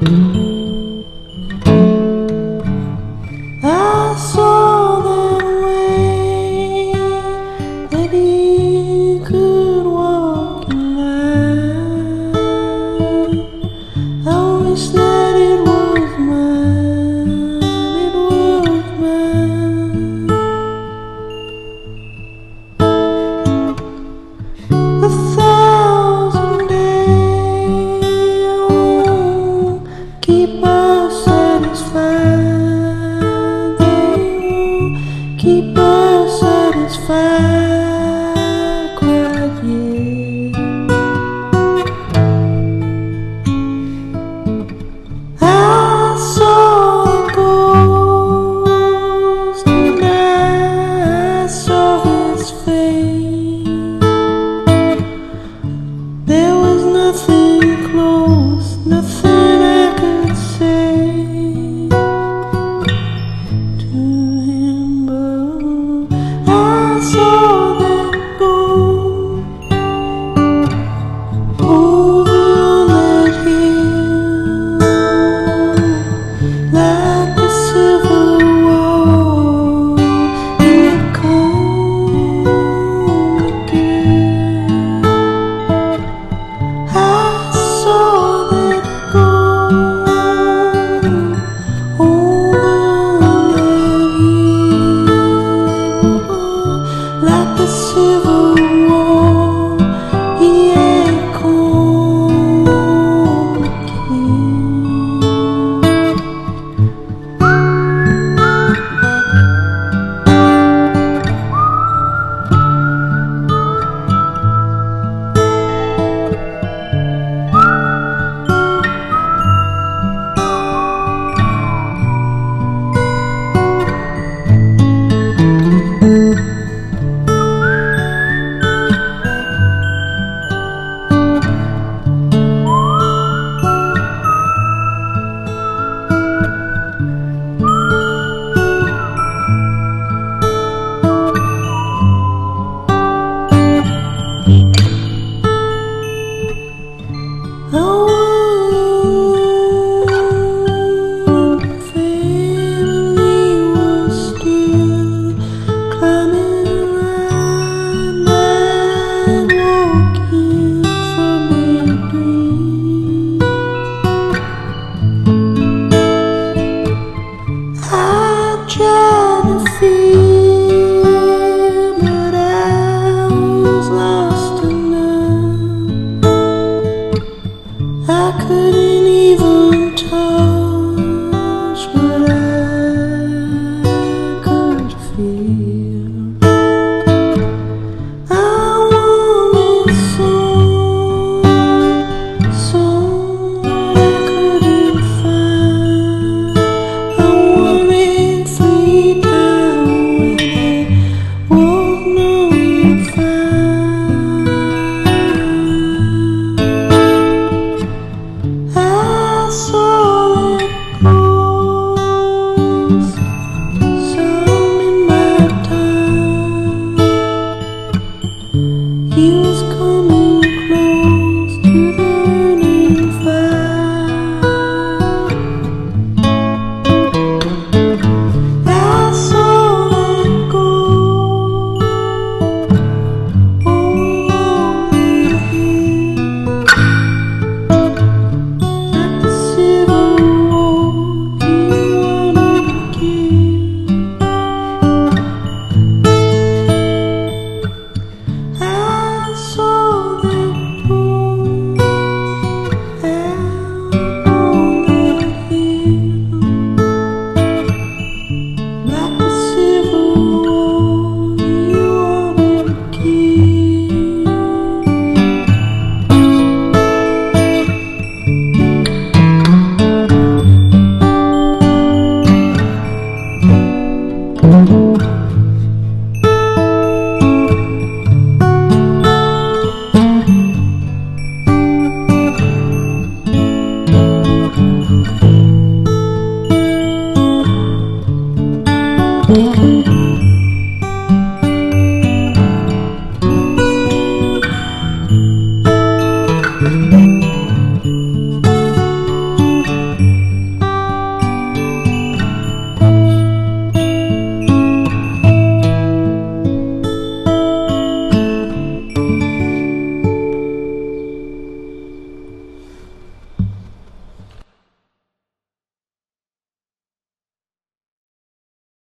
I saw that way that he could walk in line. I wish that it was mine, it was mine. 1,000 days won't keep us satisfied. They won't keep us satisfied quite yet. I saw a ghost and I saw his face. There was nothing close, nothing I could say to him, but I saw them go over that hill like the Civil War, and come again. I saw that go over that hill like the Civil War. Yeah, come but I was lost enough. I couldn't even touch what I could feel. I wanted some I couldn't find. I wanted free time when there was no find. I saw